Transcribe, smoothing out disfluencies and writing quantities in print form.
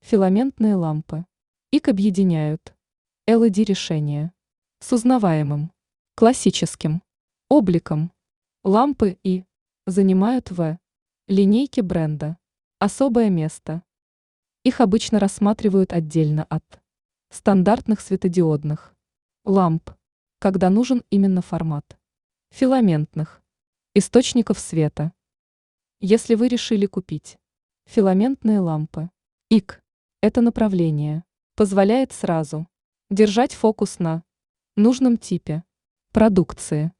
Филаментные лампы. Их объединяют LED-решения с узнаваемым, классическим обликом. Лампы и занимают в линейке бренда особое место. Их обычно рассматривают отдельно от стандартных светодиодных ламп, когда нужен именно формат филаментных источников света. Если вы решили купить филаментные лампы, ИК, это направление позволяет сразу держать фокус на нужном типе продукции.